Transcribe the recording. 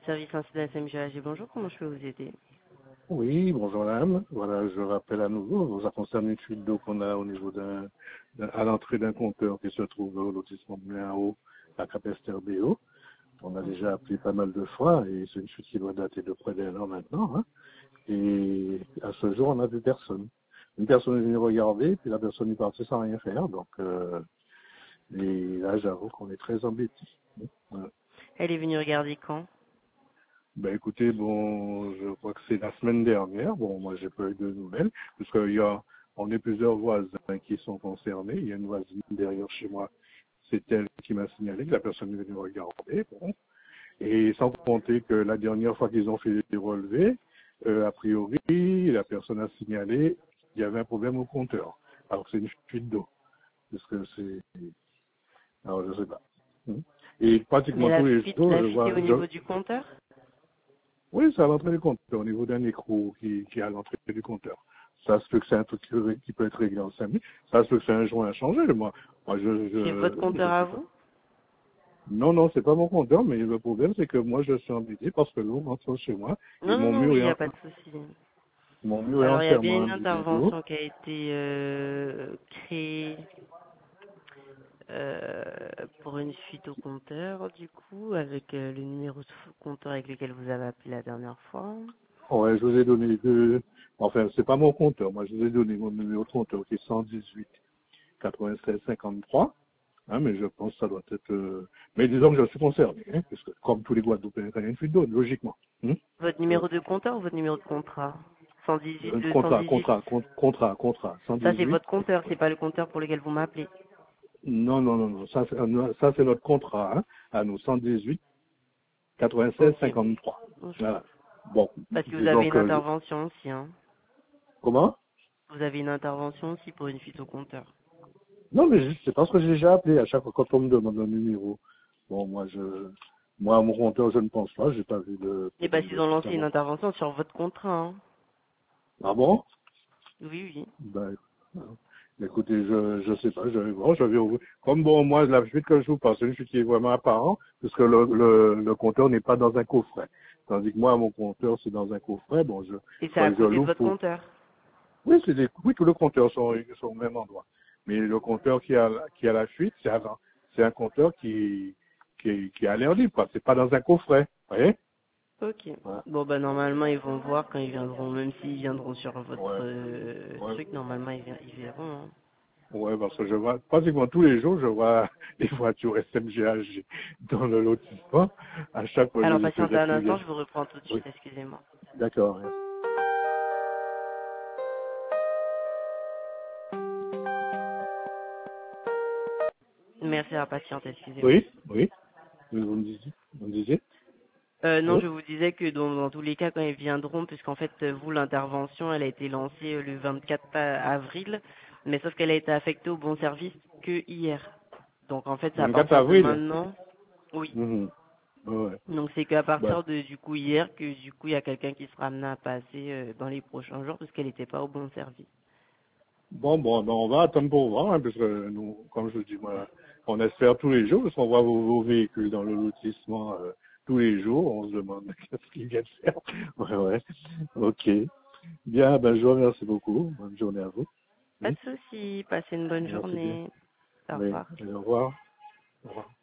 Service incident SMGAG, bonjour, comment je peux vous aider? Oui, bonjour madame. Voilà, je rappelle à nouveau, ça concerne une fuite d'eau qu'on a au niveau à l'entrée d'un compteur qui se trouve au lotissement de Moulin à Eau à Capesterre-Béau. On a déjà appelé pas mal de fois et c'est une fuite qui doit dater de près d'1 an maintenant, hein. Et à ce jour, on n'a vu personne. Une personne est venue regarder, puis la personne est partie sans rien faire. Donc, et là, j'avoue qu'on est très embêtés. Voilà. Elle est venue regarder quand? Ben écoutez, bon, je crois que c'est la semaine dernière. Bon, moi j'ai pas eu de nouvelles, parce on est plusieurs voisins qui sont concernés. Il y a une voisine derrière chez moi. C'est elle qui m'a signalé que la personne est venue regarder. Bon. Et sans compter que la dernière fois qu'ils ont fait les relevés, a priori, la personne a signalé qu'il y avait un problème au compteur. Alors c'est une fuite d'eau. Parce que alors je sais pas. Et Mais pratiquement tous les jours, la je fuite est vois, au niveau du compteur? oui, c'est à l'entrée du compteur, au niveau d'un écrou qui est à l'entrée du compteur. Ça se peut que c'est un truc qui peut être réglé en 5 minutes. Ça se peut que c'est un joint à changer. Moi, C'est votre compteur je à sais pas. vous? Non, non, c'est pas mon compteur, mais le problème, c'est que moi, je suis embêté parce que l'eau rentre chez moi et Non, non, non, oui, il n'y a pas de souci. mon mur est Alors, il y a bien entièrement une imbibé d'eau. intervention qui a été créée pour une fuite au compteur, du coup, avec le numéro de compteur avec lequel vous avez appelé la dernière fois. Ouais, je vous ai donné enfin, c'est pas mon compteur. Moi, je vous ai donné mon numéro de compteur qui est 118 96 53. Hein, mais je pense que ça doit être... Mais disons que je suis concerné, hein, parce que comme tous les Guadeloupéens, il y a une fuite d'eau, logiquement. Votre Euh, numéro de compteur ou votre numéro de contrat? 118, le contrat, 118. contrat, contrat, Ça, c'est 118. votre compteur, c'est pas le compteur pour lequel vous m'appelez. Non, non, non, non, ça c'est notre contrat, hein, à nous, 118 96 Ok. 53. Bonjour. Voilà. Bon, Parce que vous disons avez une que... intervention aussi, hein. Comment? Vous avez une intervention aussi pour une fuite au compteur. Non, mais c'est parce que j'ai déjà appelé à chaque fois quand on me demande un numéro. Bon, moi, à mon compteur, je ne pense pas, j'ai pas vu de Et parce problème qu'ils de ont fuite lancé une avant. intervention sur votre contrat, hein. Ah bon? Oui, oui. Ben, écoutez, je sais pas, je vais voir, je vais ouvrir. Comme bon, moi, la fuite que je vous passe, c'est une fuite qui est vraiment apparente, parce que le compteur n'est pas dans un coffret. Tandis que moi, mon compteur, c'est dans un coffret, bon, Et c'est à faudrait que je côté de l'ouvre votre pour... compteur. Oui, oui, tous les compteurs sont au même endroit. Mais le compteur qui a la fuite, c'est un compteur qui est à l'air libre, quoi. C'est pas dans un coffret. Vous voyez? Ok. Voilà. Bon, bah, normalement, ils vont voir quand ils viendront, même s'ils viendront sur votre Ouais, ouais. truc, normalement, ils verront, hein. Ouais, parce que je vois, pratiquement tous les jours, je vois les voitures SMGAG dans le lotissement. À chaque fois, je Alors, dis patientez peut-être un qu'ils instant, viennent. je vous reprends tout de Oui, suite, excusez-moi. d'accord. Merci à la patiente, excusez-moi. Oui, oui. Vous me disiez? Non, Allô? je vous disais que dans tous les cas, quand ils viendront, puisqu'en fait, vous, l'intervention, elle a été lancée le 24 avril, mais sauf qu'elle a été affectée au bon service que hier. Donc, en fait, c'est à 24 partir de avril? maintenant, oui. Mhm. Ouais. Donc, c'est qu'à Bah, partir de, du coup, hier, que du coup, il y a quelqu'un qui sera amené à passer dans les prochains jours, parce qu'elle n'était pas au bon service. bon, on va attendre pour voir, hein, parce que nous, comme je vous dis, moi, on espère tous les jours, parce qu'on voit vos véhicules dans le lotissement tous les jours, on se demande qu'est-ce qu'ils viennent faire. Ouais, ouais. Ok. Bien, ben, je vous remercie beaucoup. Bonne journée à vous. Pas de souci, passez une bonne Merci bien. journée. Au Oui, revoir. au revoir. Au revoir.